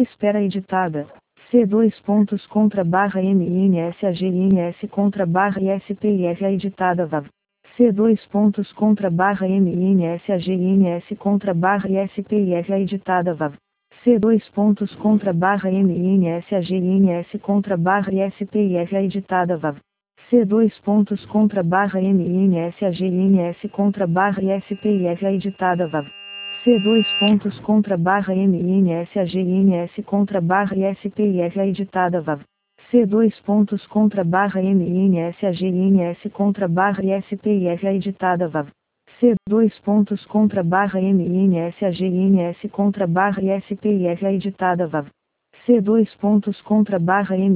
Espera editada. C dois pontos contra barra MINSAGINS contra barra ISPIF editada VAV. C dois pontos contra barra MINSAGINS contra barra ISPIF editada VAV. C dois pontos contra barra MINSAGINS contra barra ISPIF editada VAV. C dois pontos contra barra MINSAGINS contra barra ISPIF editada VAV. C dois pontos contra barra MINSAGINS contra barra ISPIF editada VAV. C dois pontos contra barra MINSAGINS contra barra ISPIF editada VAV. C dois pontos contra barra MINSAGINS contra barra ISPIF editada VAV. C dois pontos contra barra